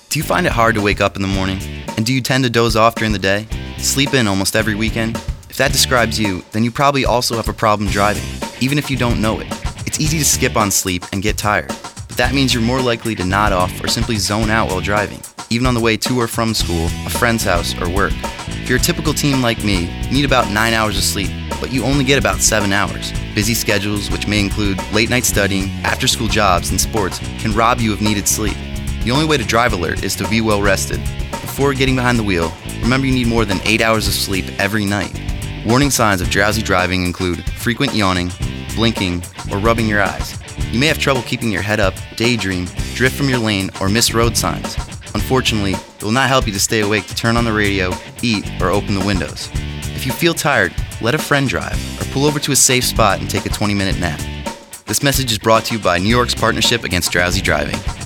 Do you find it hard to wake up in the morning? And do you tend to doze off during the day? Sleep in almost every weekend? If that describes you, then you probably also have a problem driving, even if you don't know it. It's easy to skip on sleep and get tired, but that means you're more likely to nod off or simply zone out while driving, even on the way to or from school, a friend's house, or work. If you're a typical teen like me, you need about 9 hours of sleep, but you only get about 7 hours. Busy schedules, which may include late-night studying, after-school jobs, and sports, can rob you of needed sleep. The only way to drive alert is to be well rested. Before getting behind the wheel, remember you need more than 8 hours of sleep every night. Warning signs of drowsy driving include frequent yawning, blinking, or rubbing your eyes. You may have trouble keeping your head up, daydream, drift from your lane, or miss road signs. Unfortunately, it will not help you to stay awake to turn on the radio, eat, or open the windows. If you feel tired, let a friend drive, or pull over to a safe spot and take a 20-minute nap. This message is brought to you by New York's Partnership Against Drowsy Driving.